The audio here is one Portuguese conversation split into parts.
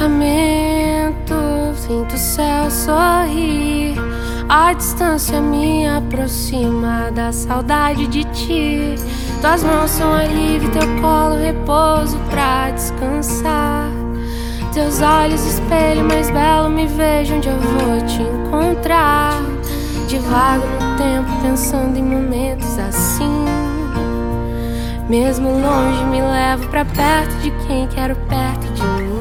pensamento, sinto o céu sorrir. A distância me aproxima da saudade de ti. Tuas mãos são alívio, teu colo repouso pra descansar. Teus olhos espelho mais belo, me vejo onde eu vou te encontrar. Divago no tempo pensando em momentos assim. Mesmo longe me levo pra perto de quem quero perto de mim.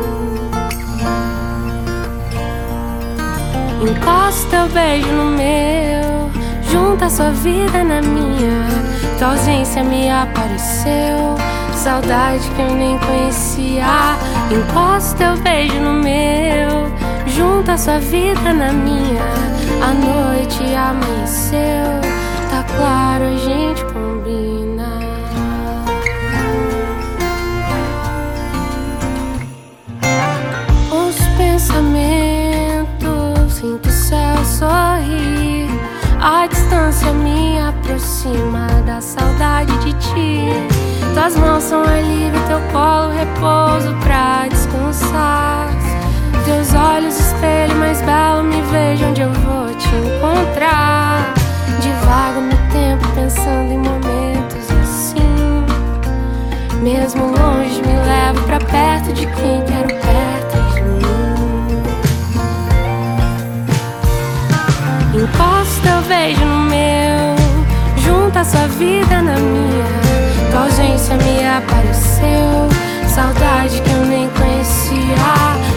Encosta teu beijo no meu, junta sua vida na minha. Tua ausência me apareceu, saudade que eu nem conhecia. Encosta teu beijo no meu, junta sua vida na minha. A noite amanheceu, tá claro, a gente combina. Os pensamentos, sinto o céu sorrir. A distância me aproxima da saudade de ti. Tuas mãos são alívio, teu colo repouso pra descansar. Teus olhos espelho mais belo, me vejo onde eu vou te encontrar. Divago no tempo pensando em momentos assim. Mesmo longe me levo pra perto de quem quero perto de mim. Encosta teu beijo no meu, junta sua vida na minha. Tua ausência me apareceu, saudade que eu nem conhecia.